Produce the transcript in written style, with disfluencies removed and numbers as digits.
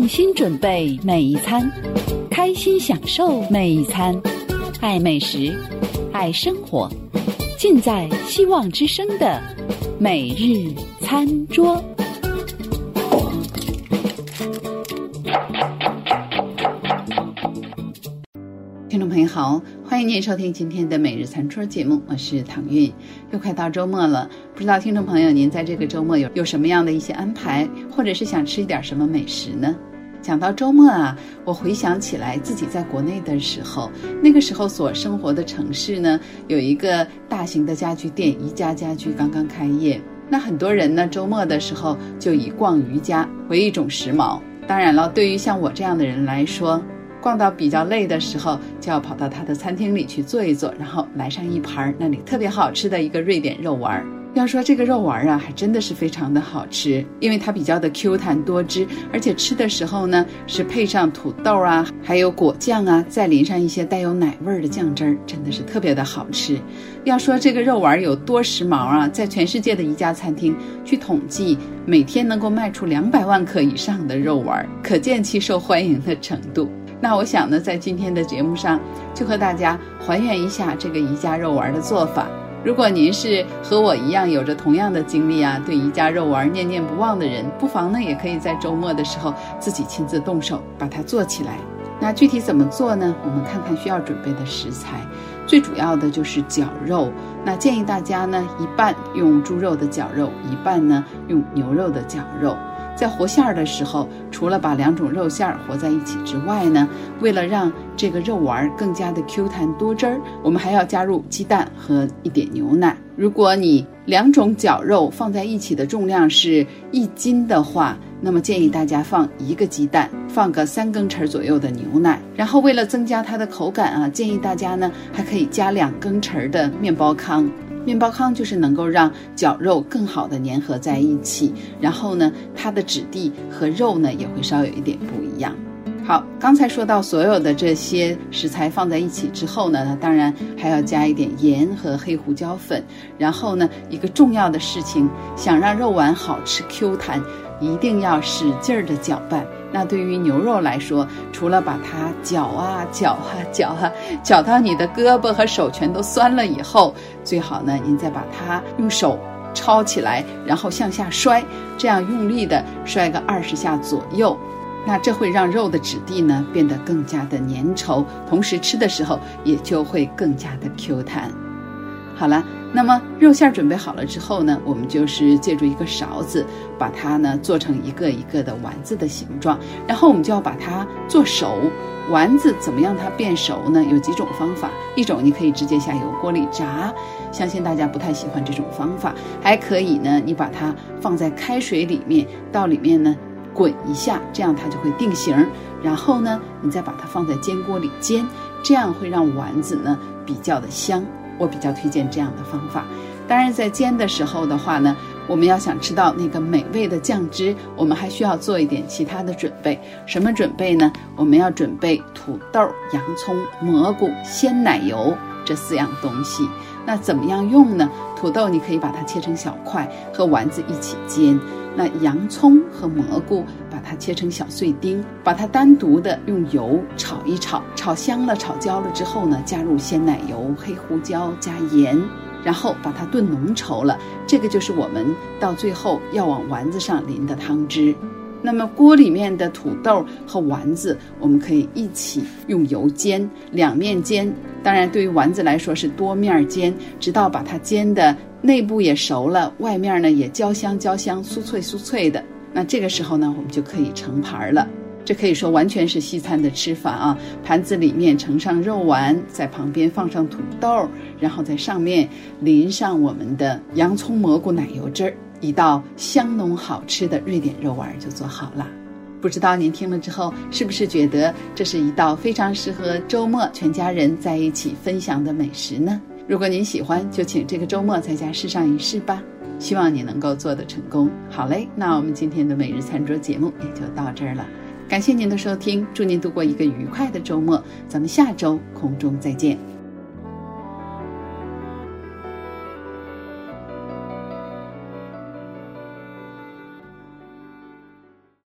用心准备每一餐，开心享受每一餐，爱美食，爱生活，尽在希望之声的每日餐桌。听众朋友好，欢迎您收听今天的每日餐桌节目，我是唐韵。又快到周末了，不知道听众朋友您在这个周末有什么样的一些安排，或者是想吃一点什么美食呢？讲到周末啊，我回想起来自己在国内的时候，那个时候所生活的城市呢，有一个大型的家居店宜家家居刚刚开业。那很多人呢，周末的时候就以逛宜家为一种时髦。当然了，对于像我这样的人来说，逛到比较累的时候，就要跑到他的餐厅里去坐一坐，然后来上一盘那里特别好吃的一个瑞典肉丸。要说这个肉丸啊，还真的是非常的好吃，因为它比较的 Q 弹多汁，而且吃的时候呢，是配上土豆啊，还有果酱啊，再淋上一些带有奶味的酱汁儿，真的是特别的好吃。要说这个肉丸有多时髦啊，在全世界的一家餐厅去统计，每天能够卖出200万克以上的肉丸，可见其受欢迎的程度。那我想呢，在今天的节目上就和大家还原一下这个宜家肉丸的做法。如果您是和我一样有着同样的经历啊，对宜家肉丸念念不忘的人，不妨呢也可以在周末的时候自己亲自动手把它做起来。那具体怎么做呢？我们看看需要准备的食材。最主要的就是绞肉，那建议大家呢一半用猪肉的绞肉，一半呢用牛肉的绞肉。在和馅儿的时候，除了把2种肉馅儿和在一起之外呢，为了让这个肉丸更加的 Q 弹多汁儿，我们还要加入鸡蛋和一点牛奶。如果你2种绞肉放在一起的重量是1斤的话，那么建议大家放1个鸡蛋，放个3羹匙左右的牛奶。然后为了增加它的口感啊，建议大家呢还可以加2羹匙的面包糠。面包糠就是能够让绞肉更好的粘合在一起，然后呢，它的质地和肉呢也会稍有一点不一样。好，刚才说到所有的这些食材放在一起之后呢，当然还要加一点盐和黑胡椒粉。然后呢，一个重要的事情，想让肉丸好吃 Q 弹，一定要使劲的搅拌。那对于牛肉来说，除了把它搅到你的胳膊和手全都酸了以后，最好呢您再把它用手抄起来，然后向下摔，这样用力的摔个20下左右。那这会让肉的质地呢变得更加的粘稠，同时吃的时候也就会更加的 Q 弹。好了，那么肉馅准备好了之后呢，我们就是借助一个勺子把它呢做成一个一个的丸子的形状，然后我们就要把它做熟。丸子怎么样它变熟呢？有几种方法。一种你可以直接下油锅里炸，相信大家不太喜欢这种方法。还可以呢，你把它放在开水里面，到里面呢滚一下，这样它就会定型。然后呢，你再把它放在煎锅里煎，这样会让丸子呢比较的香。我比较推荐这样的方法。当然在煎的时候的话呢，我们要想吃到那个美味的酱汁，我们还需要做一点其他的准备。什么准备呢？我们要准备土豆、洋葱、蘑菇、鲜奶油这4样东西。那怎么样用呢？土豆你可以把它切成小块，和丸子一起煎。那洋葱和蘑菇把它切成小碎丁，把它单独的用油炒一炒，炒香了炒焦了之后呢，加入鲜奶油、黑胡椒加盐，然后把它炖浓稠了，这个就是我们到最后要往丸子上淋的汤汁。那么锅里面的土豆和丸子我们可以一起用油煎，2面煎。当然对于丸子来说是多面煎，直到把它煎的内部也熟了，外面呢也焦香酥脆的。那这个时候呢，我们就可以盛盘了。这可以说完全是西餐的吃法啊！盘子里面盛上肉丸，在旁边放上土豆，然后在上面淋上我们的洋葱蘑菇奶油汁儿，一道香浓好吃的瑞典肉丸就做好了。不知道您听了之后是不是觉得这是一道非常适合周末全家人在一起分享的美食呢？如果您喜欢，就请这个周末在家试上一试吧，希望你能够做得成功。好嘞，那我们今天的每日餐桌节目也就到这儿了，感谢您的收听，祝您度过一个愉快的周末，咱们下周空中再见。